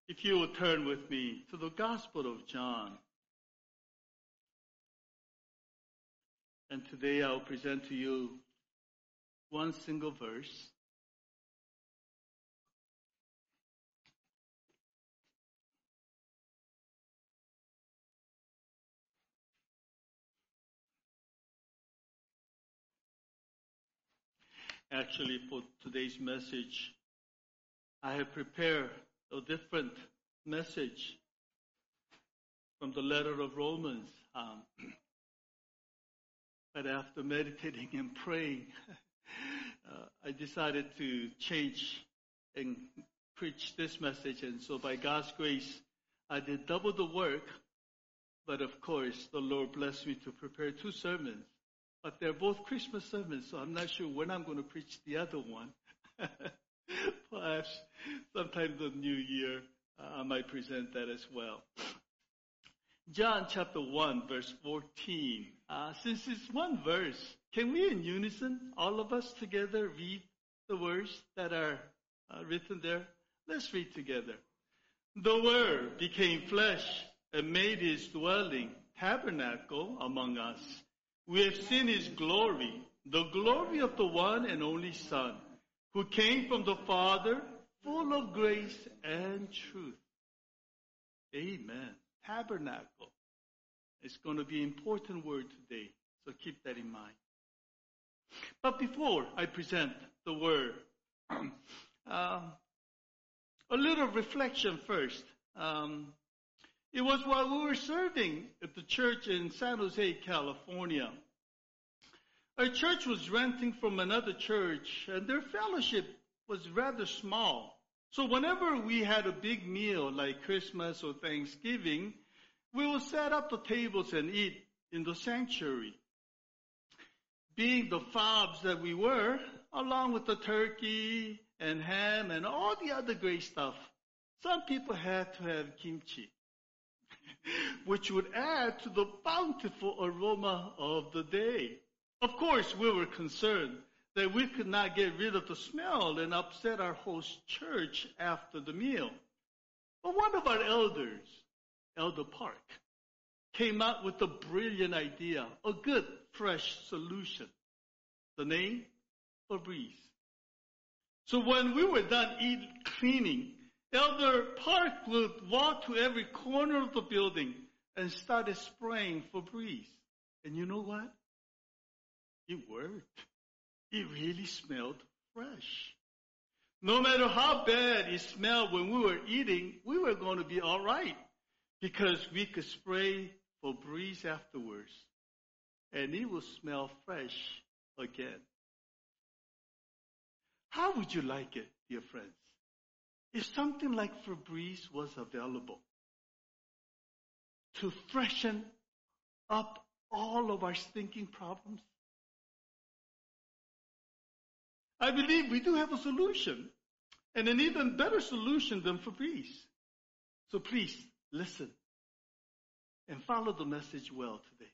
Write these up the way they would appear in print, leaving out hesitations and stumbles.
If you will turn with me to the Gospel of John. And today I'll present to you one single verse. Actually, for today's message, I have prepared a different message from the letter of Romans. But after meditating and praying, I decided to change and preach this message. And so by God's grace, I did double the work. But of course, the Lord blessed me to prepare two sermons. But they're both Christmas sermons, so I'm not sure when I'm going to preach the other one. Perhaps sometime in the new year, I might present that as well. John chapter 1, verse 14. Since it's one verse, can we in unison, all of us together, read the words that are written there? Let's read together. The Word became flesh and made his dwelling, tabernacle among us. We have seen his glory, the glory of the one and only Son, who came from the Father, full of grace and truth. Amen. Tabernacle. It's going to be an important word today, so keep that in mind. But before I present the word, a little reflection first. It was while we were serving at the church in San Jose, California. Our church was renting from another church, and their fellowship was rather small. So whenever we had a big meal like Christmas or Thanksgiving, we would set up the tables and eat in the sanctuary. Being the fobs that we were, along with the turkey and ham and all the other great stuff, some people had to have kimchi, which would add to the bountiful aroma of the day. Of course, we were concerned that we could not get rid of the smell and upset our host church after the meal. But one of our elders, Elder Park, came up with a brilliant idea, a good, fresh solution. The name? Febreze. So when we were done cleaning, Elder Park would walk to every corner of the building and started spraying Febreze. And you know what? It worked. It really smelled fresh. No matter how bad it smelled when we were eating, we were going to be all right because we could spray Febreze afterwards, and it will smell fresh again. How would you like it, dear friends, if something like Febreze was available to freshen up all of our stinking problems? I believe we do have a solution, and an even better solution than Febreze. So please, listen and follow the message well today.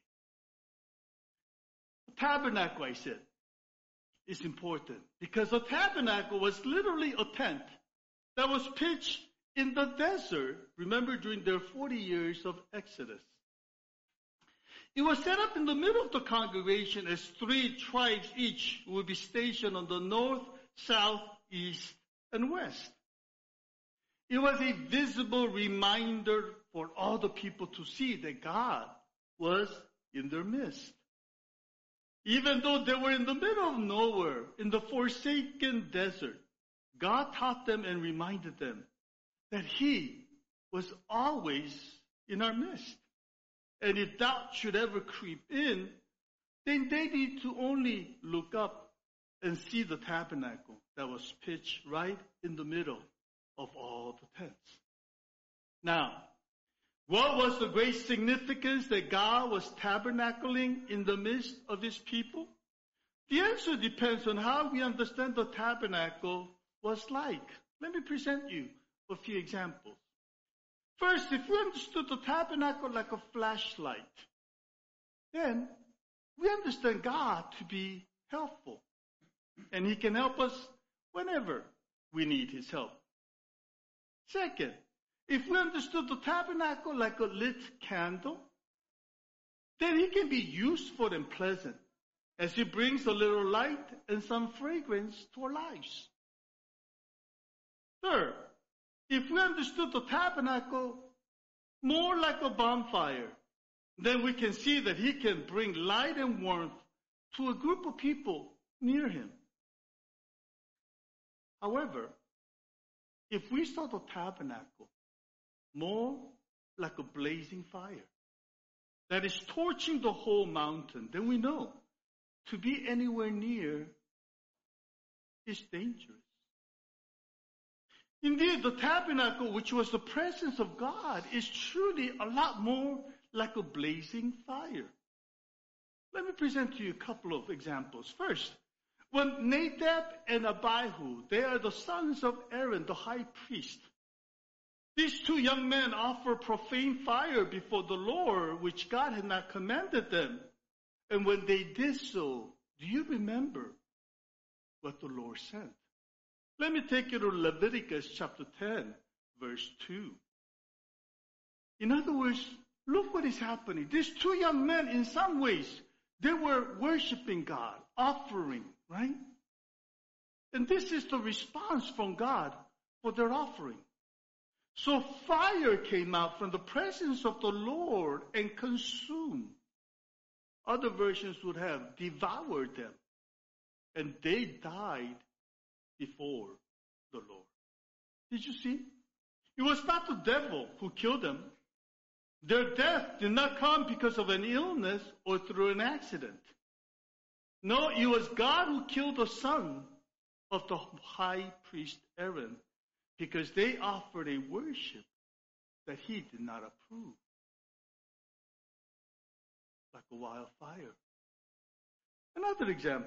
The tabernacle, I said, is important because the tabernacle was literally a tent that was pitched in the desert, remember, during their 40 years of Exodus. It was set up in the middle of the congregation as 3 tribes each would be stationed on the north, south, east, and west. It was a visible reminder for all the people to see that God was in their midst. Even though they were in the middle of nowhere, in the forsaken desert, God taught them and reminded them that He was always in our midst. And if doubt should ever creep in, then they need to only look up and see the tabernacle that was pitched right in the middle of all the tents. Now, what was the great significance that God was tabernacling in the midst of His people? The answer depends on how we understand the tabernacle was like. Let me present you a few examples. First, if we understood the tabernacle like a flashlight, then we understand God to be helpful. And He can help us whenever we need His help. Second, If we understood the tabernacle like a lit candle, then it can be useful and pleasant as it brings a little light and some fragrance to our lives. Third, if we understood the tabernacle more like a bonfire, then we can see that he can bring light and warmth to a group of people near him. However, if we saw the tabernacle more like a blazing fire that is torching the whole mountain, then we know to be anywhere near is dangerous. Indeed, the tabernacle, which was the presence of God, is truly a lot more like a blazing fire. Let me present to you a couple of examples. First, when Nadab and Abihu, they are the sons of Aaron, the high priest. These two young men offer profane fire before the Lord, which God had not commanded them. And when they did so, do you remember what the Lord said? Let me take you to Leviticus chapter 10, verse 2. In other words, look what is happening. These two young men, in some ways, they were worshiping God, offering, right? And this is the response from God for their offering. So fire came out from the presence of the Lord and consumed. Other versions would have devoured them. And they died before the Lord. Did you see? It was not the devil who killed them. Their death did not come because of an illness or through an accident. No, it was God who killed the son of the high priest Aaron because they offered a worship that he did not approve. Like a wildfire. Another example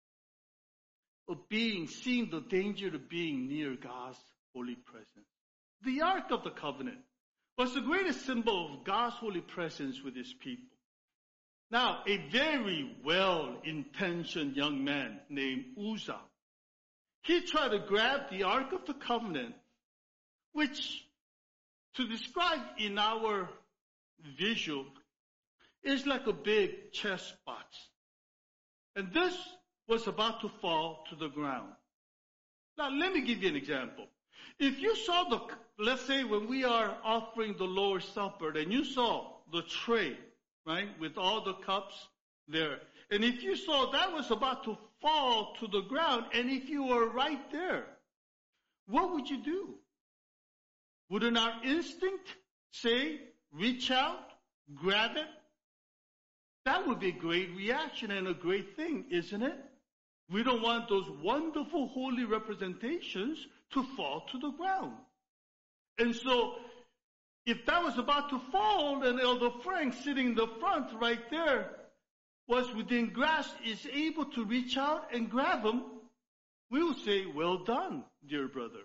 of seeing the danger of being near God's holy presence. The Ark of the Covenant was the greatest symbol of God's holy presence with his people. Now, a very well-intentioned young man named Uzzah, he tried to grab the Ark of the Covenant, which, to describe in our visual, is like a big chess box. And this was about to fall to the ground. Now, let me give you an example. If you saw let's say when we are offering the Lord's Supper, and you saw the tray, right, with all the cups there, and if you saw that was about to fall to the ground, and if you were right there, what would you do? Wouldn't our instinct say, reach out, grab it? That would be a great reaction and a great thing, isn't it? We don't want those wonderful holy representations to fall to the ground. And so, if that was about to fall, and Elder Frank sitting in the front right there was within grasp, is able to reach out and grab him, we would say, well done, dear brother.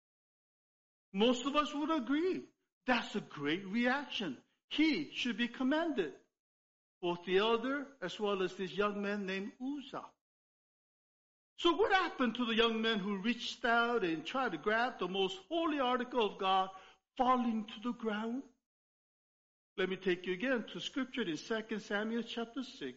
Most of us would agree. That's a great reaction. He should be commended. Both the elder as well as this young man named Uzzah. So what happened to the young man who reached out and tried to grab the most holy article of God falling to the ground? Let me take you again to scripture in 2 Samuel chapter 6.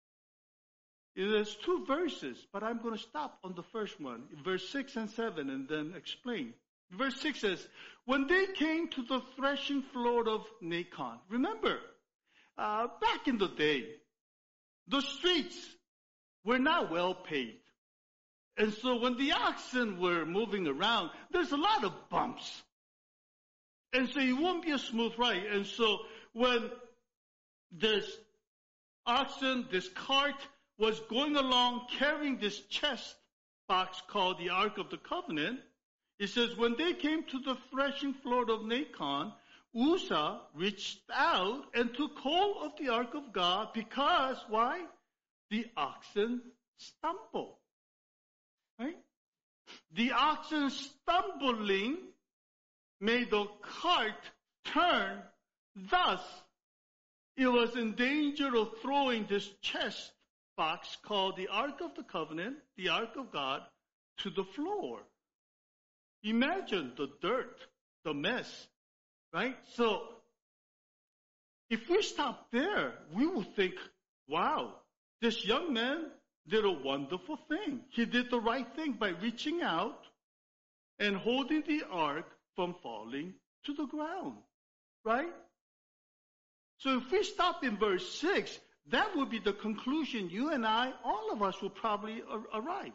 There's two verses, but I'm going to stop on the first one, verse 6 and 7, and then explain. Verse 6 says, when they came to the threshing floor of Nacon, remember, back in the day, the streets were not well paved. And so when the oxen were moving around, there's a lot of bumps. And so it won't be a smooth ride. And so when this oxen, this cart, was going along carrying this chest box called the Ark of the Covenant, it says, when they came to the threshing floor of Nacon, Uzzah reached out and took hold of the Ark of God because, why? The oxen stumbled. Right? The oxen stumbling made the cart turn. Thus, it was in danger of throwing this chest box called the Ark of the Covenant, the Ark of God, to the floor. Imagine the dirt, the mess right? So if we stop there, we will think, wow, this young man did a wonderful thing. He did the right thing by reaching out and holding the ark from falling to the ground, right? So if we stop in verse 6, that would be the conclusion you and I, all of us, will probably arrive.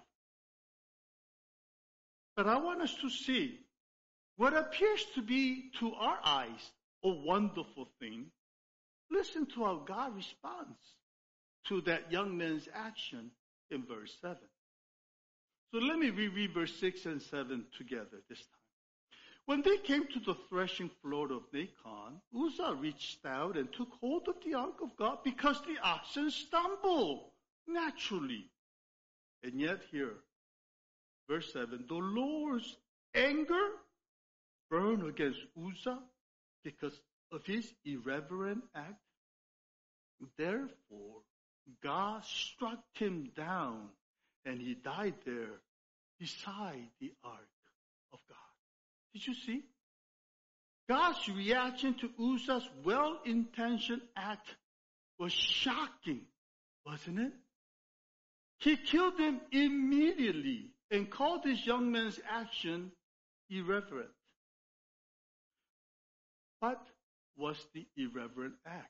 But I want us to see what appears to be, to our eyes, a wonderful thing. Listen to how God responds to that young man's action in verse 7. So let me reread verse 6 and 7 together this time. When they came to the threshing floor of Nacon, Uzzah reached out and took hold of the ark of God because the oxen stumbled naturally. And yet here, verse 7, the Lord's anger burned against Uzzah because of his irreverent act. Therefore, God struck him down, and he died there beside the ark of God. Did you see? God's reaction to Uzzah's well-intentioned act was shocking, wasn't it? He killed him immediately and called this young man's action irreverent. What was the irreverent act?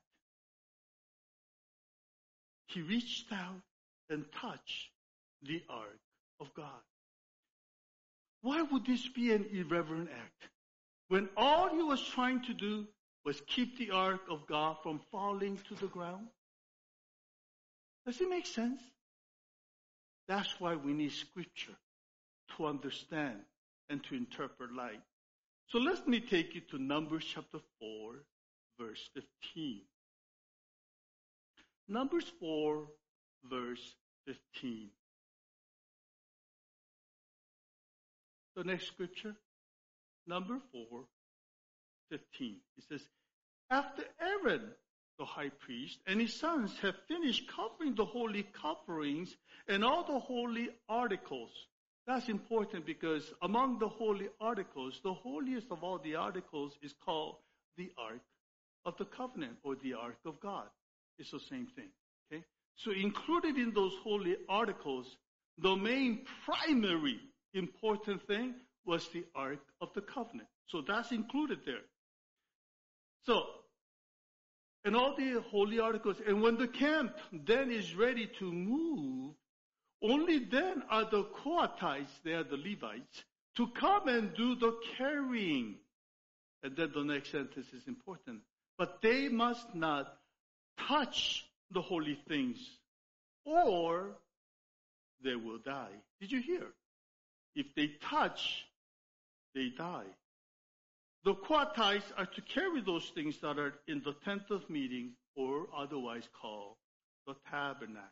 He reached out and touched the ark of God. Why would this be an irreverent act when all he was trying to do was keep the ark of God from falling to the ground? Does it make sense? That's why we need Scripture to understand and to interpret life. So let me take you to Numbers chapter 4, verse 15. Numbers 4, verse 15. The next scripture, number 4, 15. It says, after Aaron, the high priest, and his sons have finished covering the holy coverings and all the holy articles. That's important because among the holy articles, the holiest of all the articles is called the Ark of the Covenant, or the Ark of God. It's the same thing. Okay? So included in those holy articles, the main primary important thing was the Ark of the Covenant. So that's included there. So, and all the holy articles, and when the camp then is ready to move, only then are the Kohathites, they are the Levites, to come and do the carrying. And then the next sentence is important. But they must not touch the holy things, or they will die. Did you hear? If they touch, they die. The Kohathites are to carry those things that are in the tent of meeting, or otherwise called the tabernacle.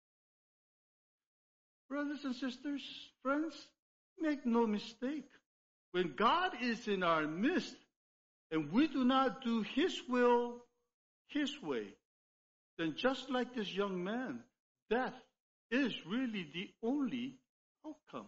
Brothers and sisters, friends, make no mistake. When God is in our midst and we do not do His will His way, then just like this young man, death is really the only outcome.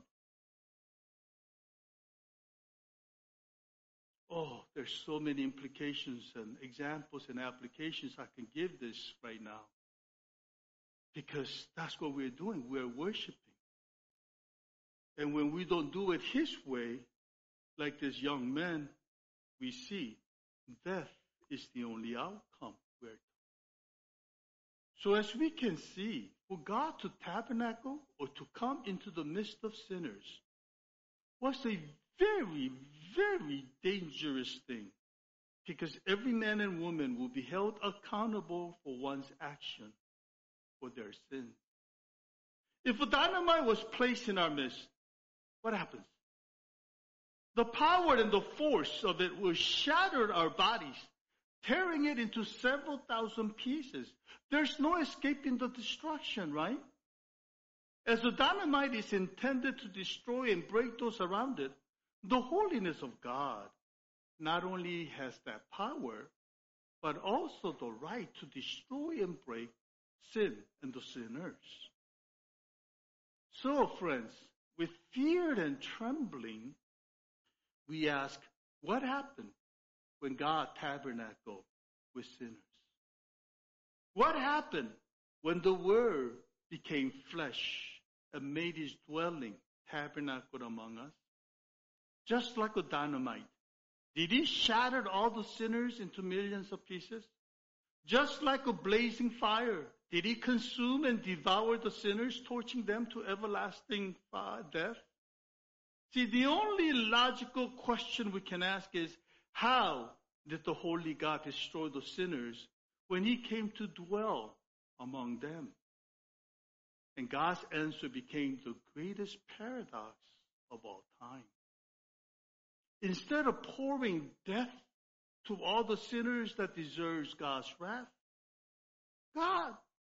Oh, there's so many implications and examples and applications I can give this right now. Because that's what we're doing. We're worshiping. And when we don't do it His way, like this young man, we see death is the only outcome. So as we can see, for God to tabernacle or to come into the midst of sinners was a very, very dangerous thing, because every man and woman will be held accountable for one's action for their sin. If a dynamite was placed in our midst, what happens? The power and the force of it will shatter our bodies, tearing it into several thousand pieces. There's no escaping the destruction, right? As the dynamite is intended to destroy and break those around it, the holiness of God not only has that power, but also the right to destroy and break sin and the sinners. So, friends, with fear and trembling, we ask, what happened? when God tabernacled with sinners? What happened when the Word became flesh and made his dwelling tabernacled among us? Just like a dynamite. Did he shatter all the sinners into millions of pieces? Just like a blazing fire, did he consume and devour the sinners, torching them to everlasting death? See, the only logical question we can ask is, how did the holy God destroy the sinners when he came to dwell among them? And God's answer became the greatest paradox of all time. Instead of pouring death to all the sinners that deserves God's wrath, God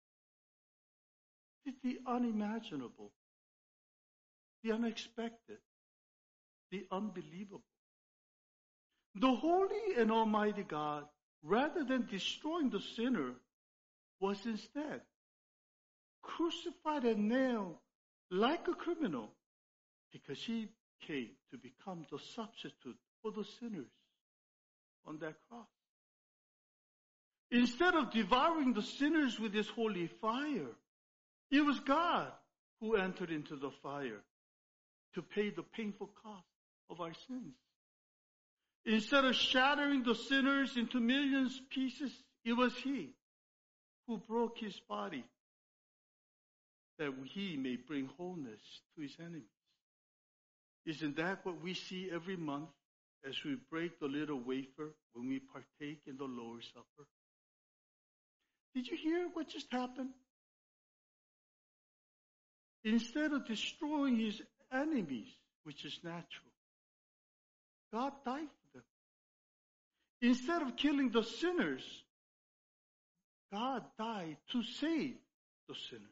did the unimaginable, the unexpected, the unbelievable. The holy and almighty God, rather than destroying the sinner, was instead crucified and nailed like a criminal, because he came to become the substitute for the sinners on that cross. Instead of devouring the sinners with his holy fire, it was God who entered into the fire to pay the painful cost of our sins. Instead of shattering the sinners into millions of pieces, it was he who broke his body that he may bring wholeness to his enemies. Isn't that what we see every month as we break the little wafer when we partake in the Lord's Supper? Did you hear what just happened? Instead of destroying his enemies, which is natural, God died for them. Instead of killing the sinners, God died to save the sinners.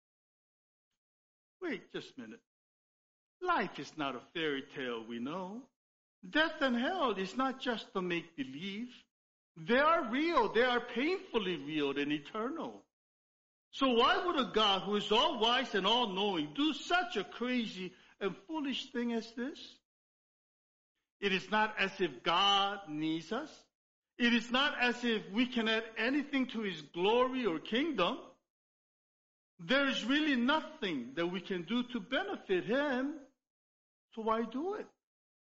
Wait just a minute. Life is not a fairy tale, we know. Death and hell is not just a make-believe. They are real. They are painfully real and eternal. So why would a God who is all-wise and all-knowing do such a crazy and foolish thing as this? It is not as if God needs us. It is not as if we can add anything to his glory or kingdom. There is really nothing that we can do to benefit him. So why do it?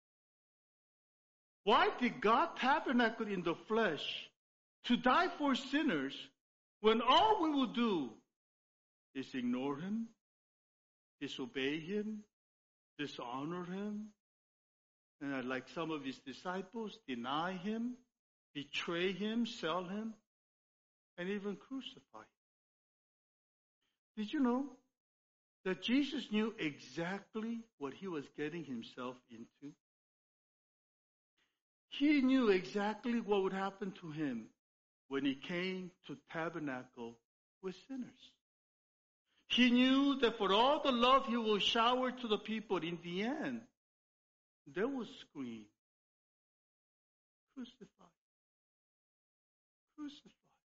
Why did God tabernacle in the flesh to die for sinners when all we will do is ignore him, disobey him, dishonor him, and like some of his disciples, deny him, betray him, sell him, and even crucify him? Did you know that Jesus knew exactly what he was getting himself into? He knew exactly what would happen to him when he came to tabernacle with sinners. He knew that for all the love he will shower to the people, in the end, they will scream, "Crucify, crucify."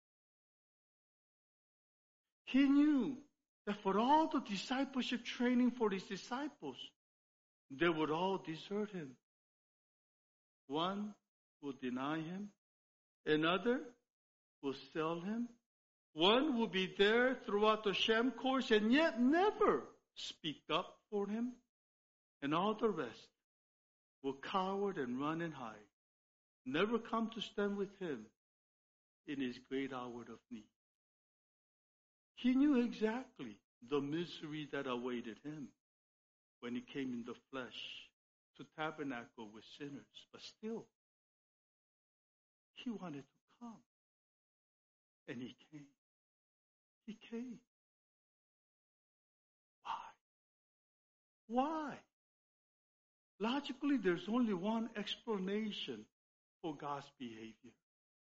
He knew that for all the discipleship training for his disciples, they would all desert him. One will deny him, another will sell him, one will be there throughout the sham course and yet never speak up for him, and all the rest will cower and run and hide, never come to stand with him in his great hour of need. He knew exactly the misery that awaited him when he came in the flesh to tabernacle with sinners, but still, he wanted to come. And he came. He came. Why? Why? Logically, there's only one explanation for God's behavior.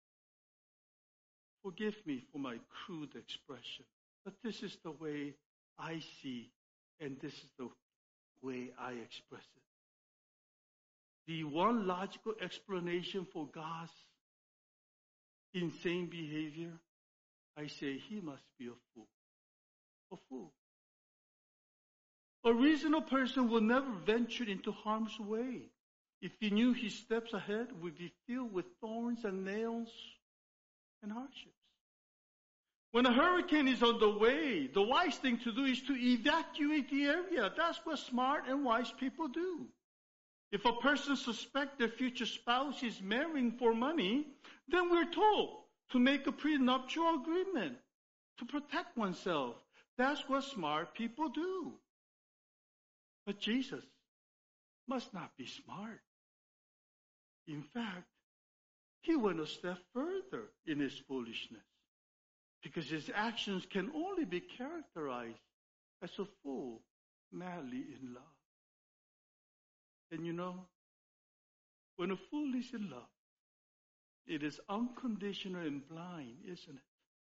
Forgive me for my crude expression, but this is the way I see, and this is the way I express it. The one logical explanation for God's insane behavior, I say he must be a fool. A fool. A reasonable person will never venture into harm's way. if he knew his steps ahead would be filled with thorns and nails and hardships. When a hurricane is on the way, the wise thing to do is to evacuate the area. That's what smart and wise people do. If a person suspects their future spouse is marrying for money, then we're told to make a prenuptial agreement to protect oneself. That's what smart people do. But Jesus must not be smart. In fact, he went a step further in his foolishness, because his actions can only be characterized as a fool madly in love. And you know, when a fool is in love, it is unconditional and blind, isn't it?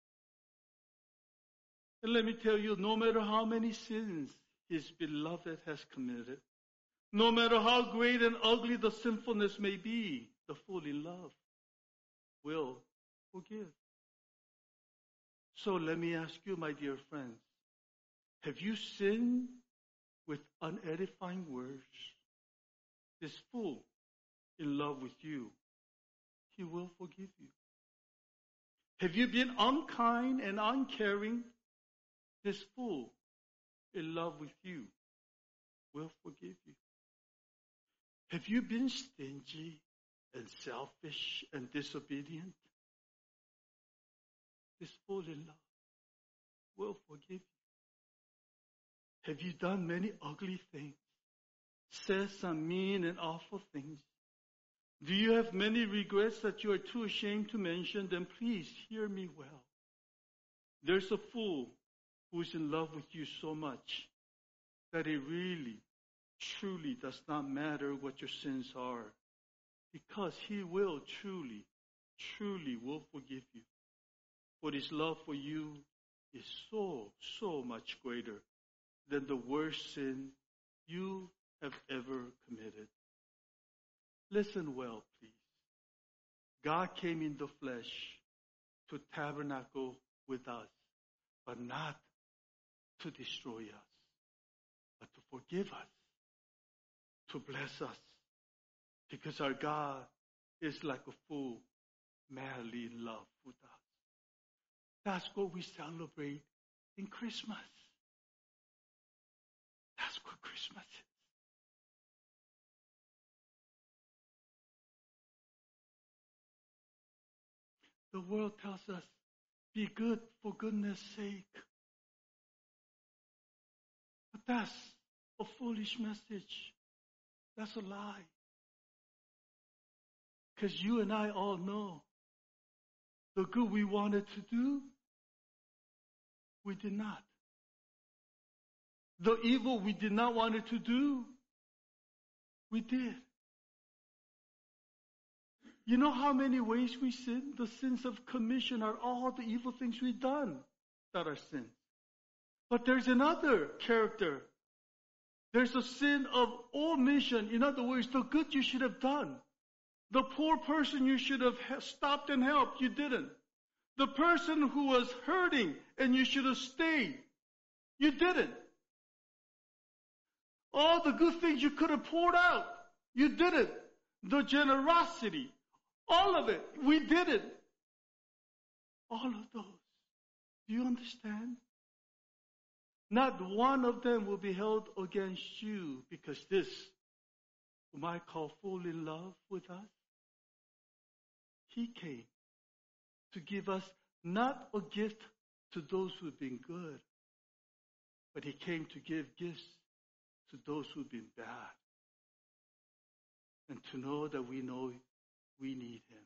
And let me tell you, no matter how many sins his beloved has committed, no matter how great and ugly the sinfulness may be, the fool in love will forgive. So let me ask you, my dear friends, have you sinned with unedifying words? This fool in love with you, he will forgive you. Have you been unkind and uncaring? This fool in love with you will forgive you. Have you been stingy and selfish and disobedient? This fool in love will forgive you. Have you done many ugly things? Said some mean and awful things? Do you have many regrets that you are too ashamed to mention? Then please hear me well. There's a fool who is in love with you so much that it really, truly does not matter what your sins are, because he will truly, truly will forgive you. For his love for you is so, so much greater than the worst sin you have ever committed. Listen well, please. God came in the flesh to tabernacle with us, but not to destroy us, but to forgive us, to bless us, because our God is like a fool, madly in love with us. That's what we celebrate in Christmas. That's what Christmas is. The world tells us, be good for goodness sake. But that's a foolish message. That's a lie. Because you and I all know the good we wanted to do, we did not. The evil we did not want to do, we did. You know how many ways we sin? The sins of commission are all the evil things we've done that are sin. But there's another character. There's a sin of omission. In other words, the good you should have done. The poor person you should have stopped and helped, you didn't. The person who was hurting and you should have stayed, you didn't. All the good things you could have poured out, you didn't. The generosity, all of it, we did it. All of those. Do you understand? Not one of them will be held against you, because this, whom I call full in love with us, he came to give us not a gift to those who have been good, but he came to give gifts to those who have been bad, and to know that we know we need him.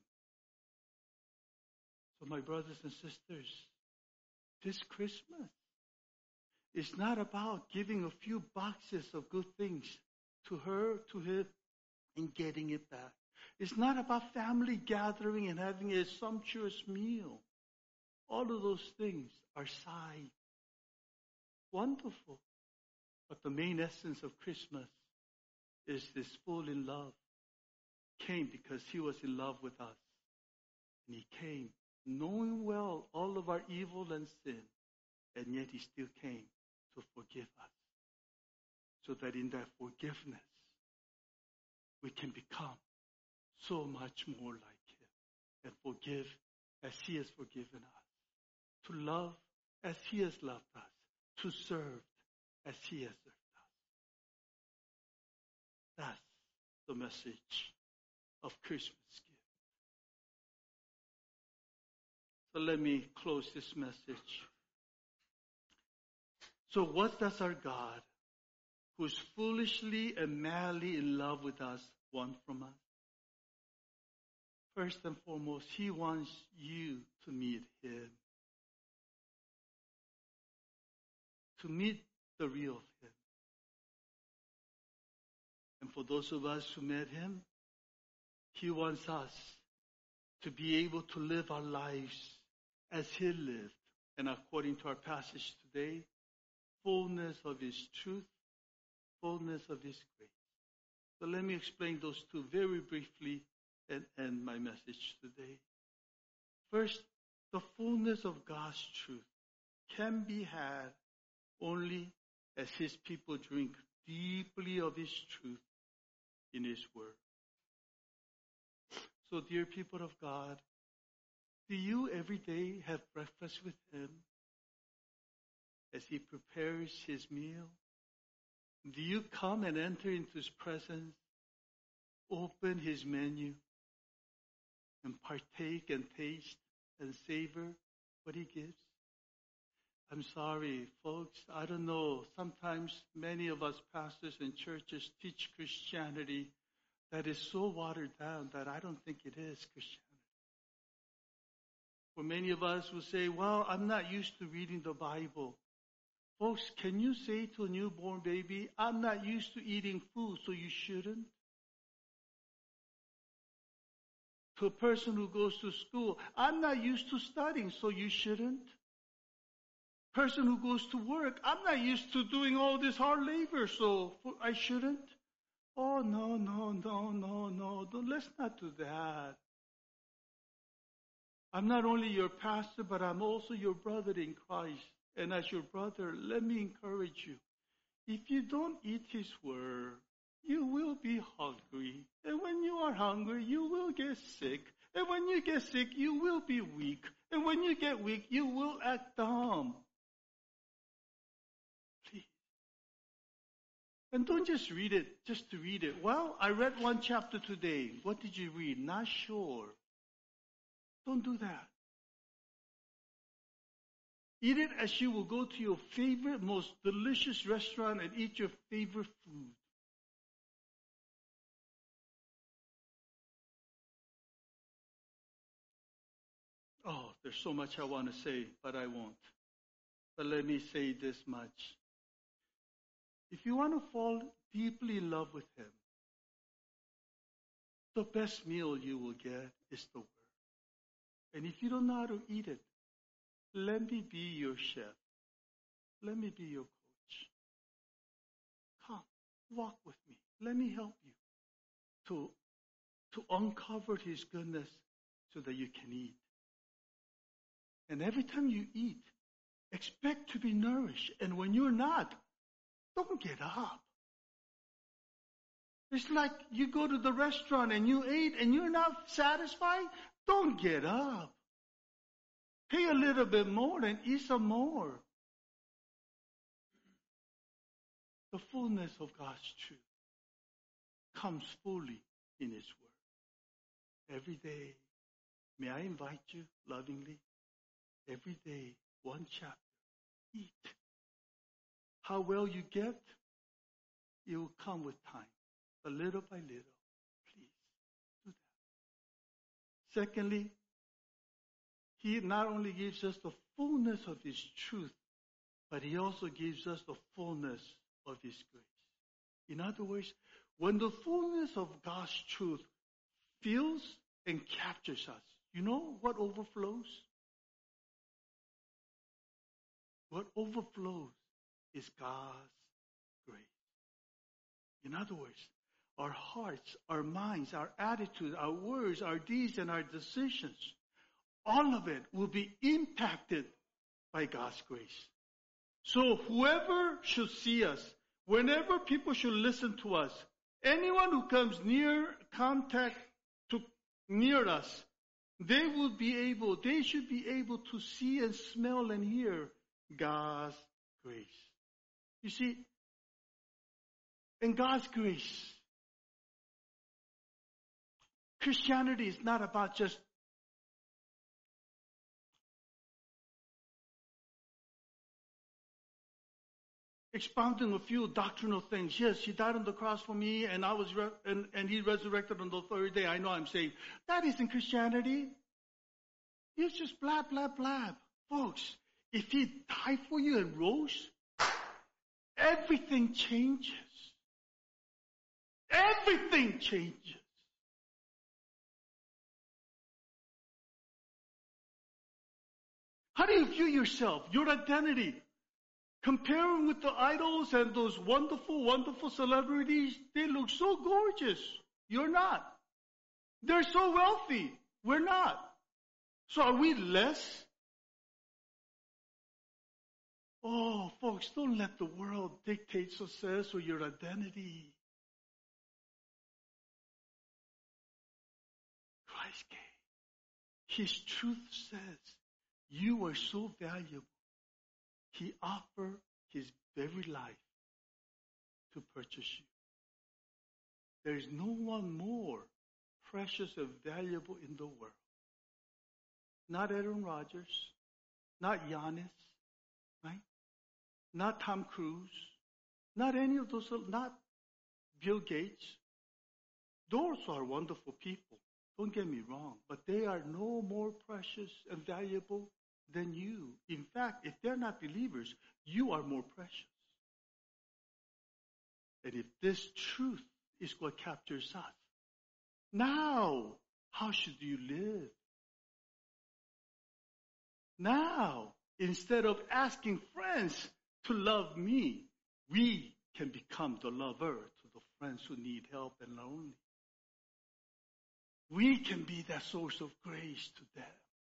So my brothers and sisters, this Christmas, it's not about giving a few boxes of good things to her, to him, and getting it back. It's not about family gathering and having a sumptuous meal. All of those things are side. Wonderful. But the main essence of Christmas is this full in love. Came because he was in love with us. And he came knowing well all of our evil and sin, and yet he still came to forgive us. So that in that forgiveness, we can become so much more like Him and forgive as He has forgiven us, to love as He has loved us, to serve as He has served us. That's the message of Christmas gift. So let me close this message. So what does our God, who's foolishly and madly in love with us, want from us? First and foremost, He wants you to meet Him. To meet the real Him. And for those of us who met Him, He wants us to be able to live our lives as He lived. And according to our passage today, fullness of His truth, fullness of His grace. So let me explain those two very briefly and end my message today. First, the fullness of God's truth can be had only as His people drink deeply of His truth in His Word. So, dear people of God, do you every day have breakfast with Him as He prepares His meal? Do you come and enter into His presence, open His menu, and partake and taste and savor what He gives? I'm sorry, folks, I don't know. Sometimes many of us pastors and churches teach Christianity that is so watered down that I don't think it is Christianity. For many of us who say, well, I'm not used to reading the Bible. Folks, can you say to a newborn baby, I'm not used to eating food, so you shouldn't? To a person who goes to school, I'm not used to studying, so you shouldn't? Person who goes to work, I'm not used to doing all this hard labor, so I shouldn't? Oh, no. Let's not do that. I'm not only your pastor, but I'm also your brother in Christ. And as your brother, let me encourage you. If you don't eat His Word, you will be hungry. And when you are hungry, you will get sick. And when you get sick, you will be weak. And when you get weak, you will act dumb. Please. And don't just read it just to read it. Well, I read one chapter today. What did you read? Not sure. Don't do that. Eat it as you will go to your favorite, most delicious restaurant and eat your favorite food. Oh, there's so much I want to say, but I won't. But let me say this much. If you want to fall deeply in love with Him, the best meal you will get is the Word. And if you don't know how to eat it, let me be your chef. Let me be your coach. Come, walk with me. Let me help you to uncover His goodness so that you can eat. And every time you eat, expect to be nourished. And when you're not, don't get up. It's like you go to the restaurant and you ate and you're not satisfied. Don't get up. Pay a little bit more and eat some more. The fullness of God's truth comes fully in His Word. Every day, may I invite you lovingly, every day, one chapter, eat. How well you get, it will come with time. But little by little, please do that. Secondly, He not only gives us the fullness of His truth, but He also gives us the fullness of His grace. In other words, when the fullness of God's truth fills and captures us, you know what overflows? What overflows is God's grace. In other words, our hearts, our minds, our attitude, our words, our deeds, and our decisions, all of it will be impacted by God's grace. So whoever should see us, whenever people should listen to us, Anyone who comes near us, they should be able to see and smell and hear God's grace. You see, in God's grace, Christianity is not about just expounding a few doctrinal things. Yes, He died on the cross for me, and and He resurrected on the third day. I know I'm saying that isn't Christianity. It's just blab, blab, blab. Folks, if He died for you and rose, everything changes. Everything changes. How do you view yourself, your identity? Comparing with the idols and those wonderful, wonderful celebrities, they look so gorgeous. You're not. They're so wealthy. We're not. So are we less? Oh, folks, don't let the world dictate success or your identity. Christ came. His truth says, you are so valuable. He offered His very life to purchase you. There is no one more precious and valuable in the world. Not Aaron Rodgers, not Giannis, right? Not Tom Cruise, not any of those, not Bill Gates. Those are wonderful people. Don't get me wrong, but they are no more precious and valuable than you. In fact, if they're not believers, you are more precious. And if this truth is what captures us, now, how should you live? Now, instead of asking friends to love me, we can become the lover to the friends who need help and lonely. We can be that source of grace to them.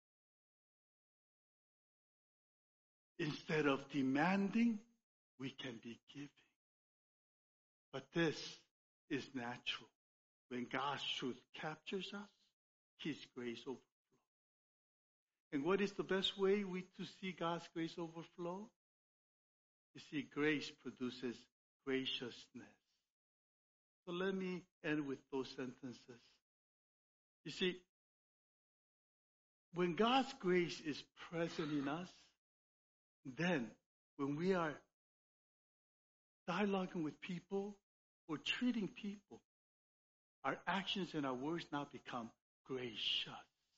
Instead of demanding, we can be giving. But this is natural. When God's truth captures us, His grace overflows. And what is the best way to see God's grace overflow? You see, grace produces graciousness. So let me end with those sentences. You see, when God's grace is present in us, then when we are dialoguing with people or treating people, our actions and our words now become gracious.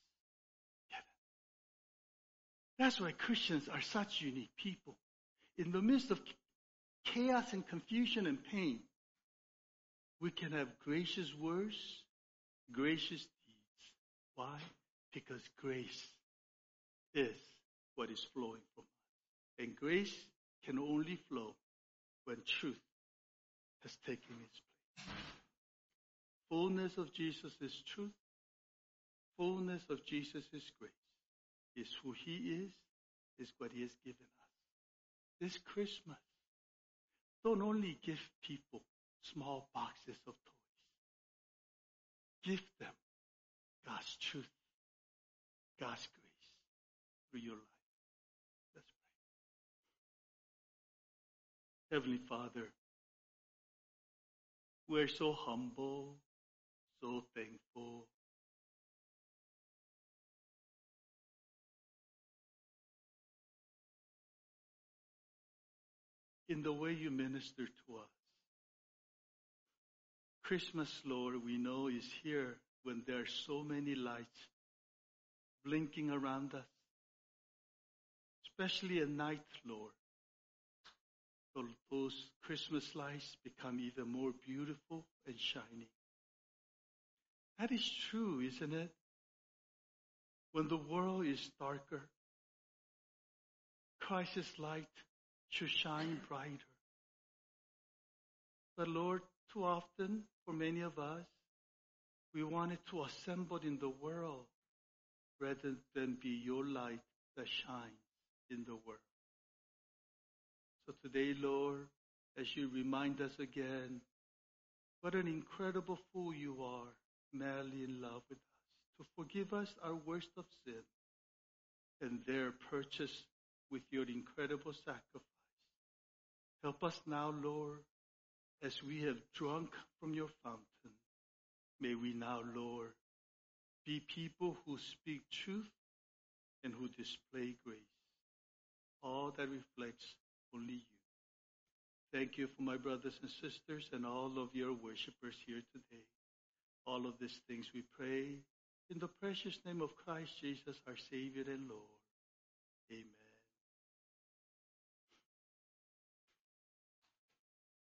That's why Christians are such unique people. In the midst of chaos and confusion and pain, we can have gracious words, gracious deeds. Why? Because grace is what is flowing from us. And grace can only flow when truth has taken its place. Fullness of Jesus is truth. Fullness of Jesus is grace. Is who He is what He has given us. This Christmas, don't only give people small boxes of toys. Give them God's truth, God's grace through your life. Let's pray. Heavenly Father, we're so humble, so thankful. In the way you minister to us. Christmas, Lord, we know is here when there are so many lights blinking around us. Especially at night, Lord. So those Christmas lights become even more beautiful and shining. That is true, isn't it? When the world is darker, Christ's light should shine brighter. But Lord, too often, for many of us, we want it to assemble in the world rather than be your light that shines in the world. So today, Lord, as you remind us again What an incredible fool you are, madly in love with us, to forgive us our worst of sin, and there purchase with your incredible sacrifice. Help us now, Lord, as we have drunk from your fountain. May we now, Lord, be people who speak truth and who display grace, all that reflects only you. Thank you for my brothers and sisters and all of your worshipers here today. All of these things we pray in the precious name of Christ Jesus, our Savior and Lord. Amen.